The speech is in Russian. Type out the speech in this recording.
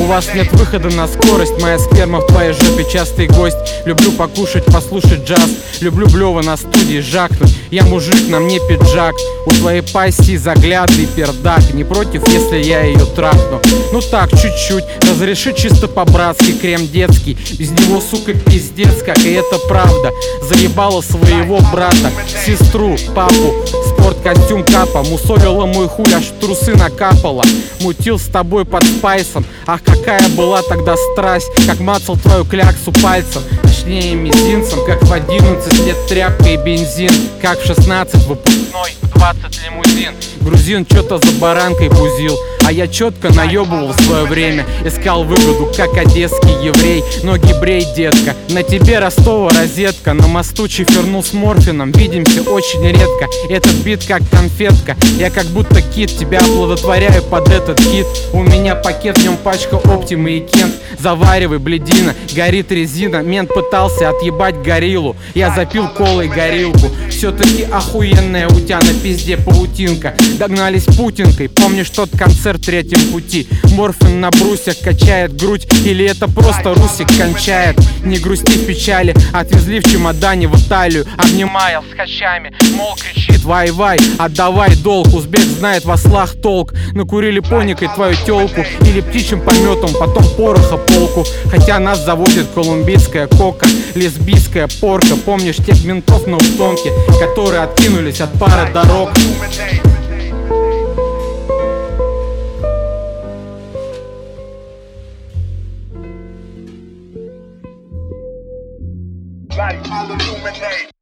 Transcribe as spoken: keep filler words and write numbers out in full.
у вас нет выхода на скорость. Моя сперма в твоей жопе частый гость. Люблю покушать, послушать джаз. Люблю блёво на студии жахнуть. Я мужик, на мне пиджак. У твоей пасти заглядный пердак. Не против, если я ее трахну? Ну так, чуть-чуть. Разреши чисто по-братски, крем детский. Без него, сука, пиздец, как и это правда. Заебала своего брата, сестру, папу. Спорткостюм капа, мусолила мой хуй, аж в трусы накапала. Мутил с тобой под спайсом. Ах, какая была тогда страсть. Как мацал твою кляксу пальцем, точнее мизинцем. Как в одиннадцать лет тряпка и бензин. Как в шестнадцать выпускной, в двадцать лимузин. Грузин чё-то за баранкой бузил, а я четко наебывал в свое время. Искал выгоду, как одесский еврей. Ноги брей, детка, на тебе Ростова розетка. На мосту чифернул с морфином, видимся очень редко. Этот бит как конфетка, я как будто кит. Тебя оплодотворяю под этот хит. У меня пакет, в нем пачка Оптимы и Кент. Заваривай, блядина, горит резина. Мент пытался отъебать гориллу, я запил колой горилку. Все-таки охуенная у тебя на пизде паутинка. Догнались путинкой, помнишь тот концерт в Третьем пути? Морфин на брусьях качает грудь, или это просто Русик кончает? Не грусти в печали, отвезли в чемодане в Италию. Обнимая с хачами, мол, кричит: вай-вай, отдавай долг. Узбек знает в ослах толк. Накурили поникой твою телку или птичьим пометом, потом пороха полку. Хотя нас заводит колумбийская кока, лесбийская порка. Помнишь тех ментов на утонке, которые откинулись от пары дорог? Light, I'll illuminate.